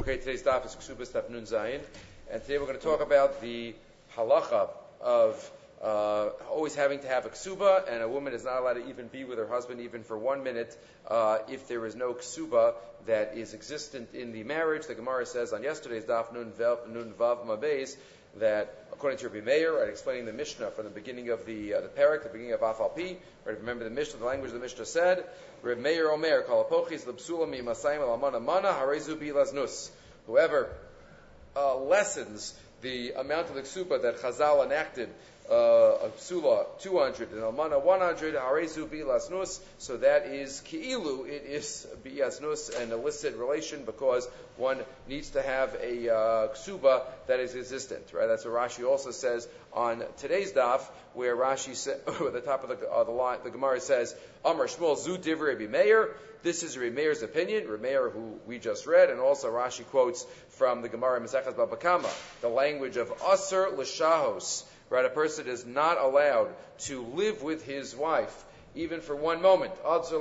Okay, today's daf is Ksubas Daf Nun Zayin, and today we're going to talk about the halacha of always having to have a ksuba, and a woman is not allowed to even be with her husband even for 1 minute if there is no ksuba that is existent in the marriage. The Gemara says on yesterday's daf Nun Vav Mabez that according to Rabbi Meir, right, explaining the Mishnah from the beginning of the parak, the beginning of Afal Pi, right, remember the Mishnah, the language of the Mishnah said, Rabbi Meir Omer, Kalapochis Lebsula Mi Masayim Alamana Mana Harezu Bilaznus. Whoever lessens the amount of the ksuba that Chazal enacted, a psula 200 and almana 100, harezu bi'lasnus, so that is ki'ilu, it is bi'asnus, an illicit relation, because one needs to have a ksuba that is existent, right? That's what Rashi also says on today's daf, where Rashi said, at the top of the line, the Gemara says, Amar Shmuel zu divrei Rabbi Meir. This is Rabbi Meir's opinion, Rabbi Meir who we just read, and also Rashi quotes from the Gemara Maseches Baba Kama, the language of Aser l'shahos. Right, a person is not allowed to live with his wife even for 1 moment.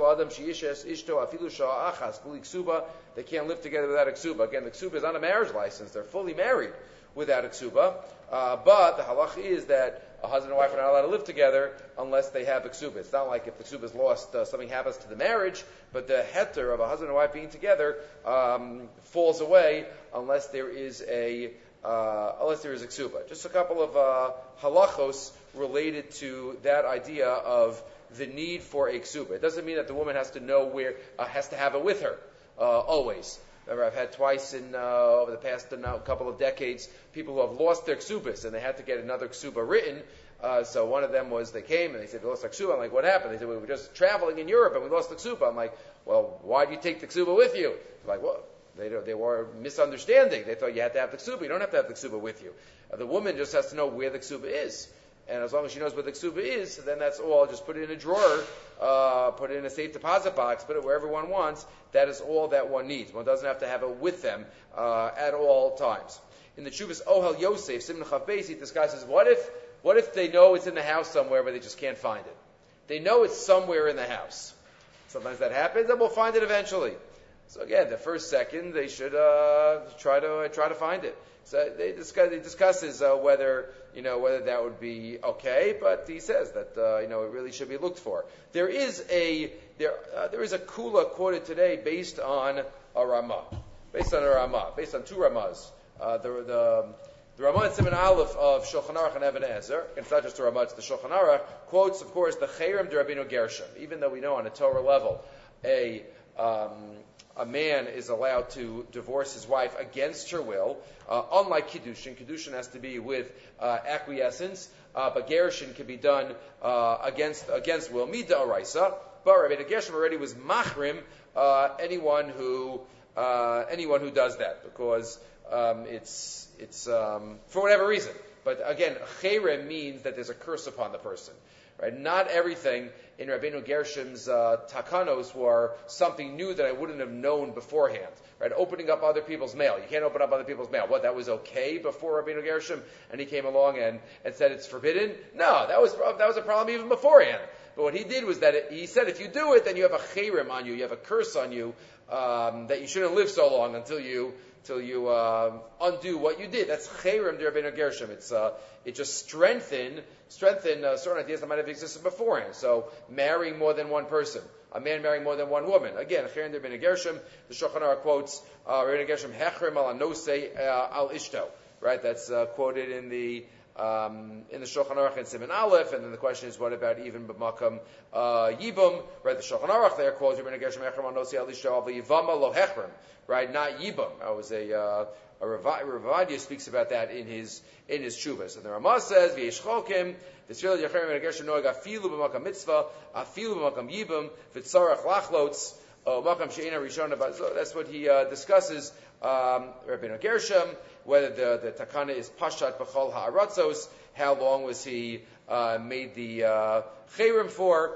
They can't live together without a ksuba. Again, the ksuba is not a marriage license. They're fully married without a ksuba. But the halach is that a husband and wife are not allowed to live together unless they have a ksuba. It's not like if the ksuba is lost, something happens to the marriage, but the heter of a husband and wife being together falls away unless there is a ksuba. Just a couple of halachos related to that idea of the need for a ksuba. It doesn't mean that the woman has to know where, has to have it with her always. Remember, I've had twice over the past couple of decades people who have lost their ksubas and they had to get another ksuba written. So one of them was, they came and they said they lost their ksuba. I'm like, what happened? They said, we were just traveling in Europe and we lost the ksuba. I'm like, well, why did you take the ksuba with you? They're like, well, they were misunderstanding. They thought you had to have the ksuba. You don't have to have the ksuba with you. The woman just has to know where the ksuba is. And as long as she knows where the ksuba is, then that's all. Just put it in a drawer, put it in a safe deposit box, put it wherever one wants. That is all that one needs. One doesn't have to have it with them at all times. In the Chuvas Ohel Yosef, Simon Chav Beis, he discusses, what if they know it's in the house somewhere, but they just can't find it? They know it's somewhere in the house. Sometimes that happens, and we'll find it eventually. So again, the first second they should try to find it. So they discusses whether that would be okay, but he says that it really should be looked for. There is a kula quoted today based on a Ramah, based on two Ramahs. The Ramah and Siman Aleph of Shulchan Aruch and Even HaEzer, it's not just the Ramah, it's the Shulchan Aruch, quotes, of course, the Cherem de Rabbeinu Gershom. Even though we know on a Torah level, a man is allowed to divorce his wife against her will, unlike Kiddushin. Kiddushin has to be with acquiescence, but Gerushin can be done against will, Mida Araisa. But Rabbeinu Gershom already was machrim anyone who does that, because it's for whatever reason. But again, cherem means that there's a curse upon the person. Right? Not everything in Rabbeinu Gershom's takanos were something new that I wouldn't have known beforehand. Right? Opening up other people's mail. You can't open up other people's mail. What, that was okay before Rabbeinu Gershom? And he came along and said it's forbidden? No, that was a problem even beforehand. But what he did was that he said if you do it, then you have a cherem on you, you have a curse on you, that you shouldn't live so long until you undo what you did. That's cherem de Rabbeinu Gershom. It just strengthen certain ideas that might have existed beforehand. So marrying more than one person, a man marrying more than one woman. Again, cherem de Rabbeinu Gershom. The Shulchan Aruch quotes Rabbeinu Gershom hechrem al anosei al ishto. Right, that's quoted in the Shulchan Aruch and Siman Aleph, and then the question is, what about even b'makam yibum? Right, the Shulchan Aruch there quotes Rabbeinu Gershom hechrem al anosei al ishto al v'yivama lo hechrem. Right, not yibum. That was a Ravadia speaks about that in his Shuvas. And the Ramah says, "V'yesh chokim v'tzril yachem Rabbeinu Gershom noeg afilu b'makam mitzvah afilu b'makam yibum v'tzarach lachlots makam she'ena rishona." So that's what he discusses. Rabbeinu Gershom, whether the takana is pashat b'chol ha'aratzos, how long was he made the cherem for?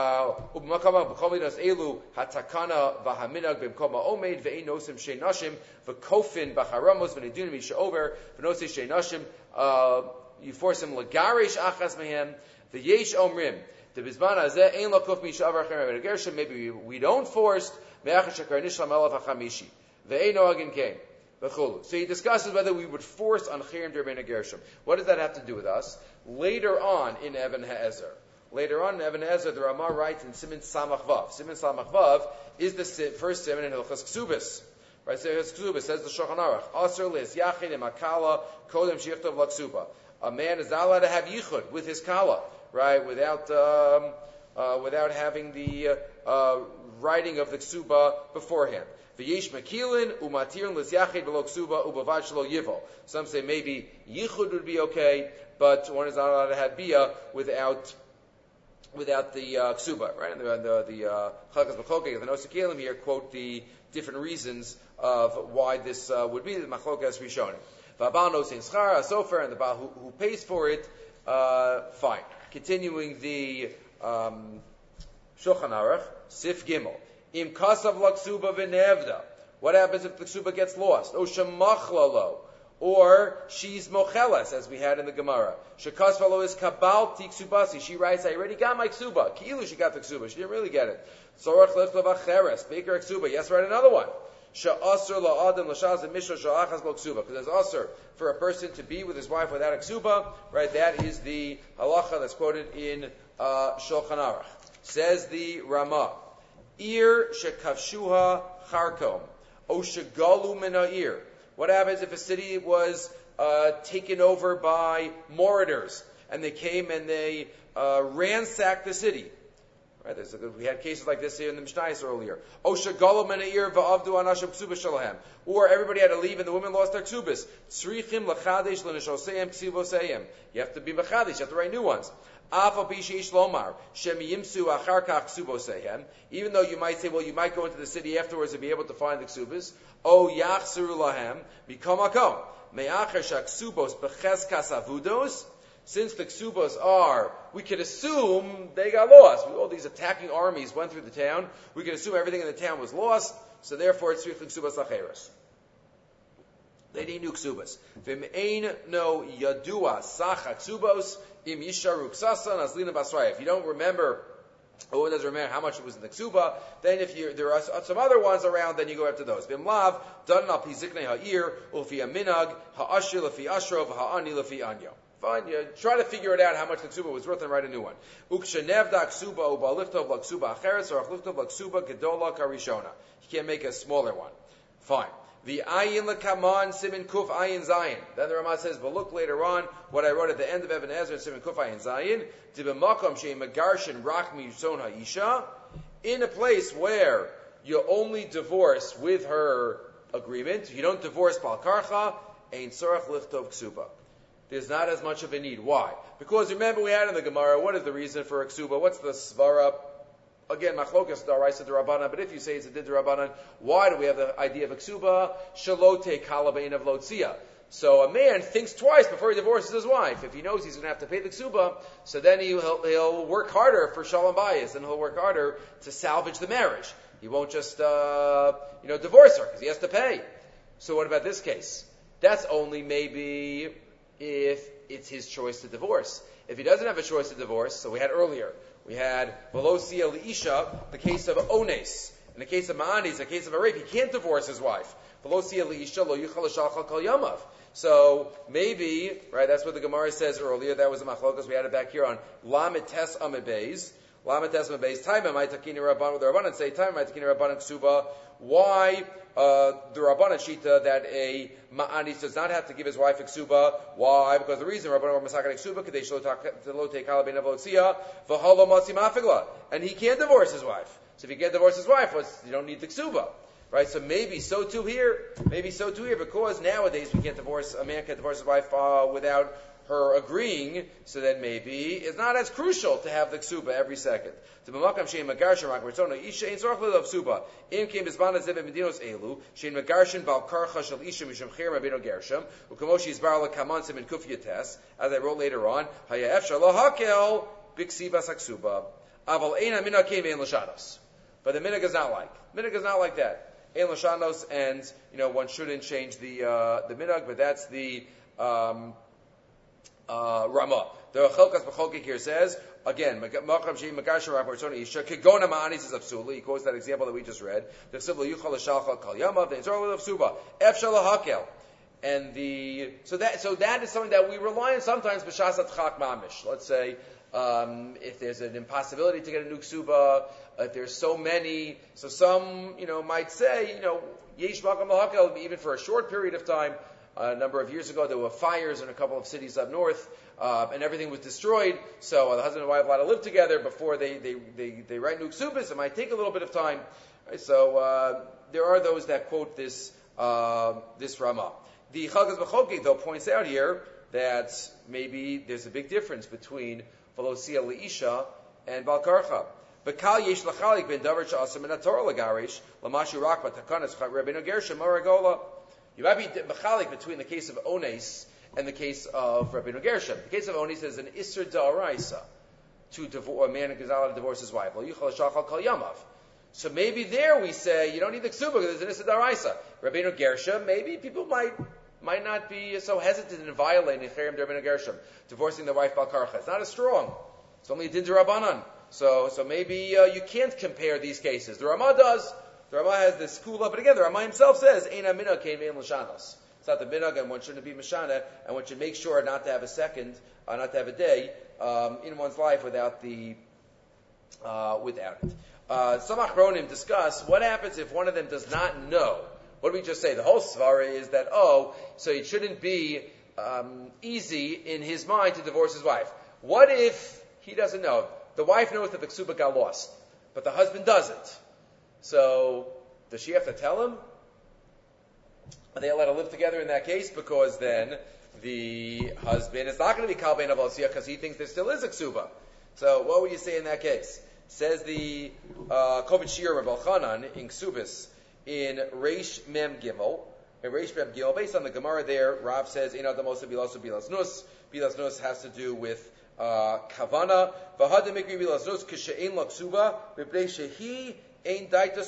Elu hatakana v'haminag b'mkoma omed ve'ein nosim shei nashim v'kofin b'charamos v'nedunim yishaover v'nosi shei nashim you force him lagarish achas mehem v'yesh omrim the bizman hazeh ein lo kof mishavar cherem Gershom. Maybe we don't force me'achas shekar nishlam elav hachamishi ve'ein noagin came. So he discusses whether we would force on Chirim Derbena Gershom. What does that have to do with us? Later on in Even HaEzer, the Ramah writes in Siman Samach Vav. Siman Samach Vav is the first siman in Hilchas Ksubis. Right, so Hilchas Ksubis says the Shulchan Aruch, Aser lis yachin im akala kodem shichtov laksuba. A man is not allowed to have yichud with his kala, right, without having the writing of the ksuba beforehand. V'yesh makilin umatirn lis yachid below ksuba ubavad shelo yivo. Some say maybe yichud would be okay, but one is not allowed to have bia without the ksuba, right? And the Chalkas B'Cholkei, the Nosei Kelim here quote the different reasons of why this would be the Machlokas Rishonim. V'abal Nosei Schar, a sofer, and the Baal who pays for it, fine. Continuing the Shulchan Aruch, Sif Gimel. Im kasav laksuba v'nevda. What happens if the ksuba gets lost? O shemachlalo. Or she's mocheles, as we had in the Gemara. Shekas v'lo is kabal tiksubasi. She writes, I already got my ksuba. Ki'ilu she got the ksuba. She didn't really get it. Sorach lechlav acheres. Baker ksuba. Yes, write another one. She'asr la'adam l'shaz misho she'achas lo ksuba. Because there's asr for a person to be with his wife without a ksuba. Right, that is the halacha that's quoted in Shulchan Aruch. Says the Ramah. Ir shekavshuha charkom. O shegalu min ha'ir. What happens if a city was taken over by marauders and they came and they ransacked the city? Right, we had cases like this here in the Mishnayos earlier. Or everybody had to leave and the women lost their ksubas. You have to be mechadish, you have to write new ones. Even though you might say, well, you might go into the city afterwards and be able to find the ksubas. Since the ksubos are, we could assume they got lost. All these attacking armies went through the town. We could assume everything in the town was lost, so therefore it's tzrich ksubos lacheres. They need new ksubos. V'me'ein no yadua sacha ksubos im yisharu ksasan azlina basraya. If you don't remember, or doesn't remember how much it was in the ksuba, then if there are some other ones around, then you go after those. Bimlav dan al pi ziknei ha'ir ufi aminag ha'ashir lefi ashrov ha'ani lefi anyo. Fine, you try to figure it out how much the ksuba was worth and write a new one. Ukshenevda ksuba uba liftov la ksuba acheres or liftov la ksuba gedola karishona. You can't make a smaller one. Fine. The ayin lekaman simin kuf ayin zayin. Then the Ramah says, but look later on what I wrote at the end of Even HaEzer simin kuf ayin zayin. Dibimakom sheim megarshin rachmi yison ha'isha. In a place where you only divorce with her agreement, you don't divorce bal karcha, ein tzorach lichtov ksuba. There's not as much of a need. Why? Because remember we had in the Gemara, what is the reason for a ksuba? What's the svara? Again, machlokas daraisa d'Rabbanan, but if you say it's a did d'Rabbanan, why do we have the idea of a ksuba? Shalote kalabein of lotzia. So a man thinks twice before he divorces his wife. If he knows he's going to have to pay the ksuba, so then he'll work harder for shalom bayis, and he'll work harder to salvage the marriage. He won't just divorce her because he has to pay. So what about this case? That's only maybe if it's his choice to divorce. If he doesn't have a choice to divorce, so we had earlier, we had Velosia Liisha, the case of Ones. In the case of Ma'anis, the case of a rape, he can't divorce his wife. Velosia Liisha lo yuchal l'shalchal kol yamav. So maybe, right, that's what the Gemara says earlier, that was the machlokas, we had it back here on Lamed Tes Amid Beis. Lamed Tes Amid Beis, Taima Mai Takini Rabban, with the Rabbanan say, Taima Mai Takini Rabbanan Ksuba. Why the Rabbanan Shita that a Ma'anis does not have to give his wife a Ksuba? Why? Because the reason Rabbanan Masakat Ksuba, Kadesh lo take Kalabin Avotzia, V'halo Matzi Mafigla. And he can't divorce his wife. So if he can't divorce his wife, you don't need the Ksuba. Right? So maybe so too here, because nowadays a man can't divorce his wife without her agreeing, so then maybe it's not as crucial to have the ksuba every second. To b'makam shein megarshin rak mertzona isha ein tzorach l'dav ksuba. Im kein b'zman hazeh b'medinos elu shein megarshin bal karcha shel isha mishum chir mabino gersham u'kamo she'izbar lekaman simin kuf yates, as I wrote later on, haya efshar lo hakel b'ksibas haksuba aval ein hamina kein ve'en l'shanos. But the minhag is not like that. Ein l'shanos, and one shouldn't change the minhag, but that's the Ramah. The Chalkas B'Cholkei here says, again, Macham Shei Magasha Raportoni Isha, Kigona Ma'anis is Apsula. He quotes that example that we just read. The Sibla Yuchal Shalcha Kal Yamav, the Israel of Suba, Ef Shalahakel. And so that is something that we rely on sometimes, B'shasat Chak Mamish. Let's say, if there's an impossibility to get a new ksuba, if there's so many, so some, might say, Yesh Makam Lahakel, even for a short period of time. A number of years ago, there were fires in a couple of cities up north, and everything was destroyed. So the husband and wife allowed to live together before they write new ksubas. It might take a little bit of time. Right? So there are those that quote this Ramah. The Chalkas B'Chokek, though, points out here that maybe there's a big difference between Velosia Leisha and Balkarcha. B'Kal Yesh Lachalik Ben Davar Sha'asam and Atorah Lagarish Lamashu Rakba Takanas Rabbeinu Gershom Maragola. You might be mechalik between the case of Ones and the case of Rabbeinu Gershom. The case of Ones is an Isser Da'araisa to divorce, a man who is allowed to divorce his wife. So maybe there we say, you don't need the ksuba because there's an Isser Da'araisa. Rabbeinu Gershom, maybe people might not be so hesitant in violating Cherem Rabbeinu Gershom, divorcing the wife Balkarcha. It's not as strong. It's only a Din D'Rabbanan. So maybe you can't compare these cases. The Ramah does. The Ramah has this kula, but again, the Ramah himself says, "Eina minhag kein ve'en l'shanos." It's not the minhag, and one shouldn't be mishana, and one should make sure not to have a second, not to have a day in one's life without it. Some achronim discuss what happens if one of them does not know. What did we just say? The whole svara is that so it shouldn't be easy in his mind to divorce his wife. What if he doesn't know? The wife knows that the ksuba got lost, but the husband doesn't. So, does she have to tell him? Are they allowed to live together in that case? Because then the husband is not going to be Kalbein Avalsia because he thinks there still is a ksuba. So, what would you say in that case? Says the Kovit Shir Rebel Chanan in Ksubis in Reish Mem Gimel. In Reish Mem Gimel, based on the Gemara there, Rav says, Ein Adamosa Bilasu Bilas Nus. Bilas Nus has to do with Kavana. V'hada Mikri Bilas Nus Kishe'ein La Ksuba B'pnei Shehi because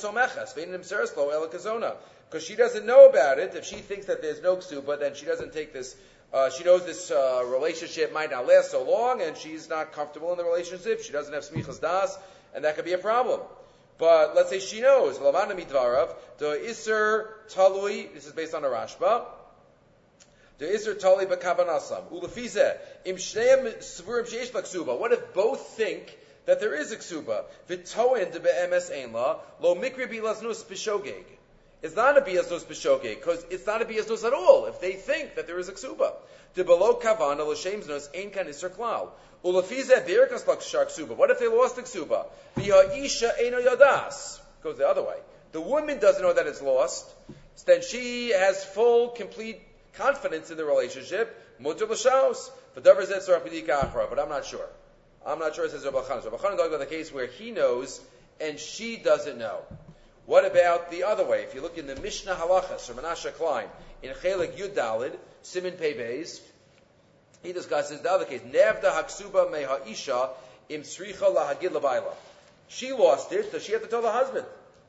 she doesn't know about it. If she thinks that there's no ksuba, then she doesn't take this. She knows this relationship might not last so long, and she's not comfortable in the relationship. She doesn't have smichas das, and that could be a problem. But let's say she knows. Lavana midvarav the iser talui. This is based on a Rashba. The iser talui b'kavanasam ulefizeh im shneim svurim sheish ksuba. What if both think that there is a ksuba? V'toen de be'emes ein la lo mikri bi'laznus b'shogeg. It's not a bi'laznus b'shogeg because it's not a bi'laznus at all. If they think that there is a ksuba, de below kavana l'shem znus ein kan iser klal. Ulefizeh v'irkas l'kshar ksuba. What if they lost the ksuba? V'ha'isha eino yadas. Goes the other way. The woman doesn't know that it's lost. Then she has full, complete confidence in the relationship. Mutar l'shaus. V'davar zeh tzarach b'dika achra. But I'm not sure. It says Rabbi Chanan. Rabbi Chanan talks about the case where he knows and she doesn't know. What about the other way? If you look in the Mishnah Halachas or Menashe Klein in Chelik Yud Dalid Simin Pei Beis, he discusses the other case. Nevda haksuba me ha'isha im sricha lahagid labayla. She lost it. Does she have to tell the husband?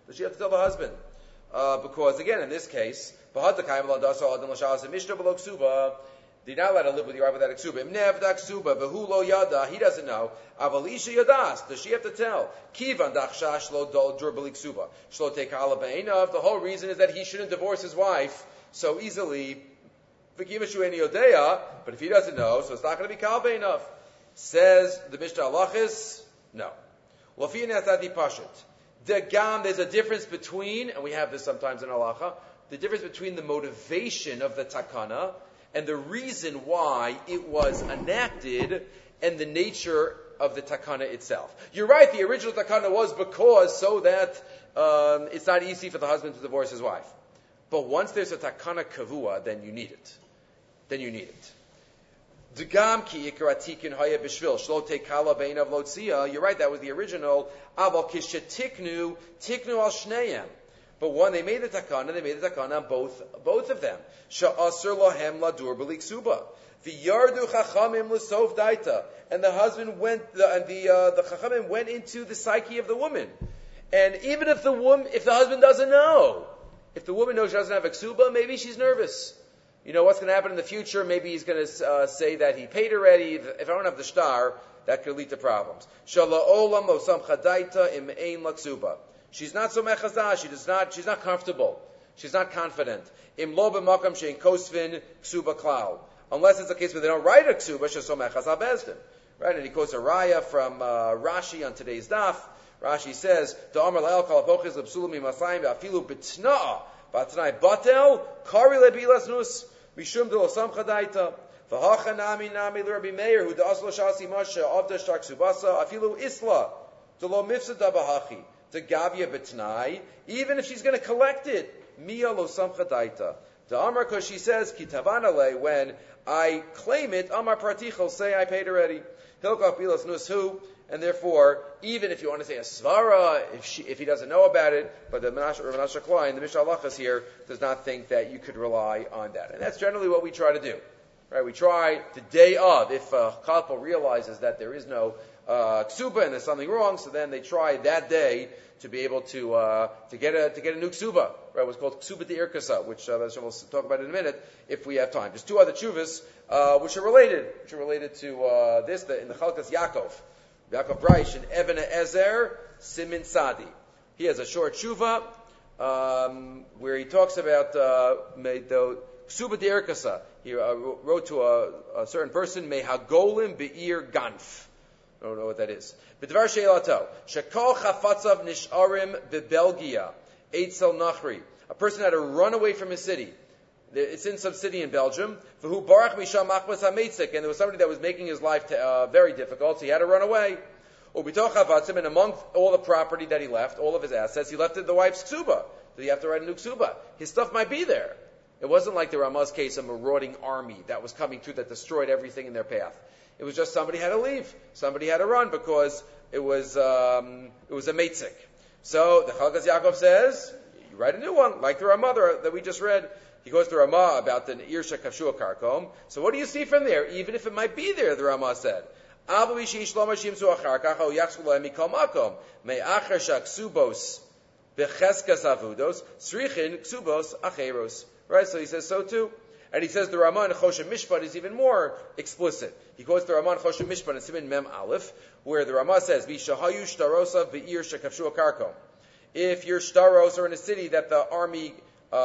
Because again, in this case, b'hadakayim l'adasa adam l'shas mishnah below ksuba. They're not allowed to live with your wife without a ksuba. Im nevda ksuba v'hu lo yada. He doesn't know. Avalisha yadas. Does she have to tell? Kivan dachshash lo dol durbali ksuba. Shlo tekala be'enav. The whole reason is that he shouldn't divorce his wife so easily. But if he doesn't know, so it's not going to be kalbe enough. Says the Mishnah Halachis, no. There's a difference between, and we have this sometimes in halacha, the difference between the motivation of the takana and the reason why it was enacted and the nature of the takana itself. You're right, the original takana was because so that it's not easy for the husband to divorce his wife. But once there's a takana kavua, then you need it. You're right, that was the original. But when they made the takana on both of them. And the husband went, the chachamim went into the psyche of the woman. And even if the husband doesn't know, if the woman knows she doesn't have a ksuba, maybe she's nervous. You know what's going to happen in the future? Maybe he's going to say that he paid already. If I don't have the shtar, that could lead to problems. Shala'olam lo samchadaita im ein laksuba. She's not so mechazah, she's not comfortable. She's not confident. Im lo b'makam shein kosvin ksuba klal. Unless it's a case where they don't write a ksuba, sheso mechazah bezdin. Right? And he quotes a raya from Rashi on today's daf. Rashi says, "Da'amar la'el kalapoches l'psulim imasayim v'afilu b'tna'a b'atnai batel kari lebilas nus mishum de lo samchadaita v'hacha nami l'Rabbi Meir hu da'as lo shasi masha avda shtar ksubasa afilu isla de lo mifsada b'hachi to gavya b'tnai even if she's going to collect it mia lo samchadaita." Da'amar, because she says kitavana le when I claim it, Amar Partichel, say I paid already. Hilkach bilas nushu, and therefore, even if you want to say a svara, if he doesn't know about it, but the Menashe Klein, the Mishnah Halachas here, does not think that you could rely on that. And that's generally what we try to do. Right? We try the day of, if a couple realizes that there is no ksuba and there's something wrong, so then they try that day to be able to get a new ksuba, right? What's called ksuba de irkasa, which we'll talk about in a minute if we have time. There's two other tshuvas which are related to this in the Chalkas Yaakov Breish and Even Ezer Simin Sadi. He has a short tshuva where he talks about the ksuba de irkasa. He wrote to a certain person, Mehagolim be'ir ganf. I don't know what that is. B'dvar she'elato, shekol chafatzav nisharim bebelgia, eitzel nachri. A person had to run away from his city. It's in some city in Belgium. V'hu barach misham machmas hametzik, and there was somebody that was making his life very difficult, so he had to run away. Ubitoch chavatzim, and among all the property that he left, all of his assets, he left the wife's ksuba. Did he have to write a new ksuba? His stuff might be there. It wasn't like the Ramah's case, a marauding army that was coming through that destroyed everything in their path. It was just somebody had to leave. Somebody had to run because it was a meitzik. So the Chalkas Yaakov says, you write a new one, like the Ramah that we just read. He goes to Ramah about the Irsha Kavshua Karkom. So what do you see from there? Even if it might be there, the Ramah said. Right, so he says so too. And he says the Ramah in Choshen Mishpat is even more explicit. He quotes the Ramah in Choshen Mishpat in Siman Mem Aleph, where the Ramah says, "Vishahayu shtarosav be'ir shekavshu karkom." If your shtaros are in a city that the army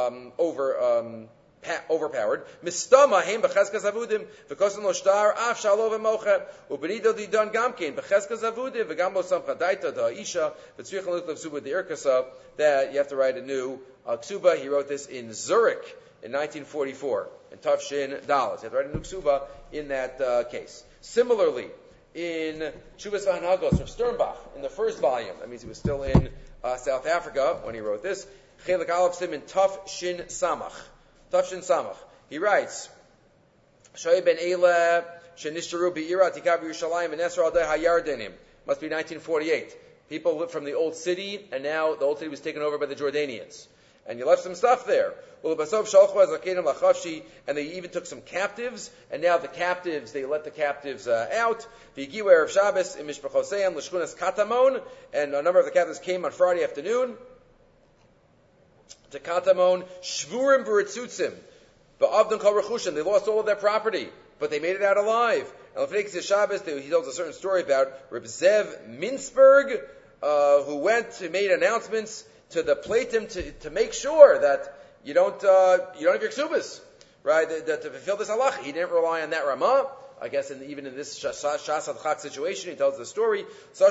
overpowered, mistama heim becheskas avudim v'kosan lo shtar af shalo v'mocha uberido didon gamkein becheskas avudim v'gam lo samchadaita da'isha v'tzrichon l'tlav suba de'irkasa, that you have to write a new ksuba. He wrote this in Zurich in 1944, in Tafshin Dalas. You have to write a new ksuba in that case. Similarly, in Shuvas V'Hanagos of Sternbach, in the first volume, that means he was still in South Africa when he wrote this, Chelik Aleph Simin Tafshin Samach. Tafshin Samach. He writes, Shoy ben Eila Shenishtaru Be'ira Tikav Yerushalayim and Esra Adai HaYardenim. Must be 1948. People lived from the old city, and now the old city was taken over by the Jordanians. And you left some stuff there. And they even took some captives, and now they let the captives out. And a number of the captives came on Friday afternoon to Katamon. Shvurim b'ritzutzim, ba'avdon kol rechushim. They lost all of their property, but they made it out alive. And he tells a certain story about Reb Zev Mintzberg, who made announcements to the Platim to make sure that you don't have your ksubas, right? That to fulfill this halacha, he didn't rely on that Ramah. I guess even in this Shas Adchak situation, he tells the story.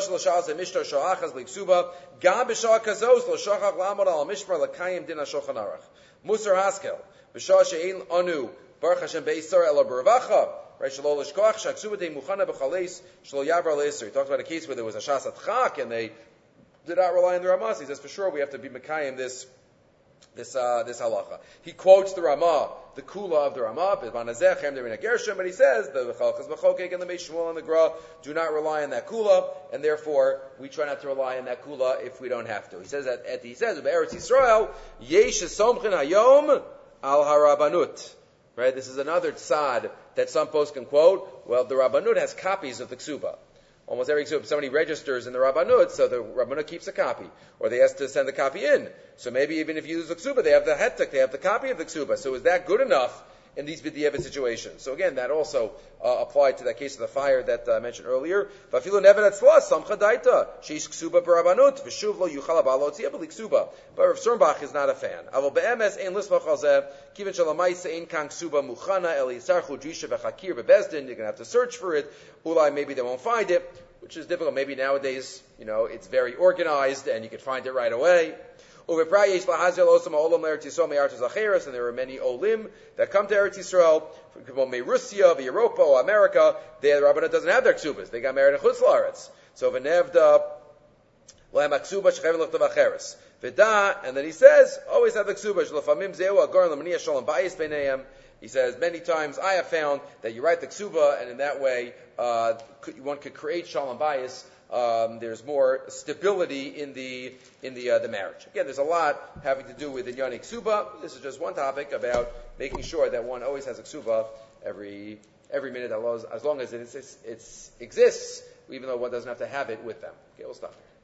Musar Haskel, b'shah she'ein anu baruch Hashem be'isar ela b'ravacha. Right, shelo l'shkoach shaksuba de muchana b'chaleis shelo yavar le'isar. He talks about a case where there was a Shas Adchak and they did not rely on the Ramah. He says for sure we have to be mekayim this halacha. He quotes the Ramah, the Kula of the Ramah, but he says the Chalkas B'chokek and the Mei Shmuel and the Gra do not rely on that Kula, and therefore we try not to rely on that Kula if we don't have to. He says Be'eretz Yisrael yesh somchin hayom al harabanut. Right, this is another tzad that some posts can quote. Well, the Rabbanut has copies of the Ksuba. Almost every ksuba, somebody registers in the Rabbanut, so the Rabbanut keeps a copy. Or they ask to send the copy in. So maybe even if you use the ksuba, they have the hetek, they have the copy of the ksuba. So is that good enough in these B'diavad situations. So again, that also applied to that case of the fire that I mentioned earlier. V'afilu neven atzla samcha daita sheish ksuba b'rabanut v'shuv lo yuchal abalo tziyah b'li ksuba. But Rav Sternbach is not a fan. Avol be'emes ein lismach al zeh kiven shalamaisa ein kan ksuba muchana el yisarchu drisha v'chakir bebezdin. You're going to have to search for it. Ulai, maybe they won't find it, which is difficult. Maybe nowadays, it's very organized and you can find it right away. And there are many olim that come to Eretz Yisrael, from Russia, Europa, or America. There, the Rabbanah doesn't have their ksubas. They got married in Chutz La'aretz. So v'nevda lahem ksuba shechayim l'chtav acheres. V'da, and then he says, always have the ksuba. Shlofamim zeu agar l'maniya shalom bayis b'neihem. He says, many times I have found that you write the ksuba, and in that way, one could create shalom bayis. There's more stability in the marriage. Again, there's a lot having to do with Inyani Ksuba. This is just one topic about making sure that one always has a Ksuba every minute, as long as it exists, even though one doesn't have to have it with them. Okay, we'll stop here.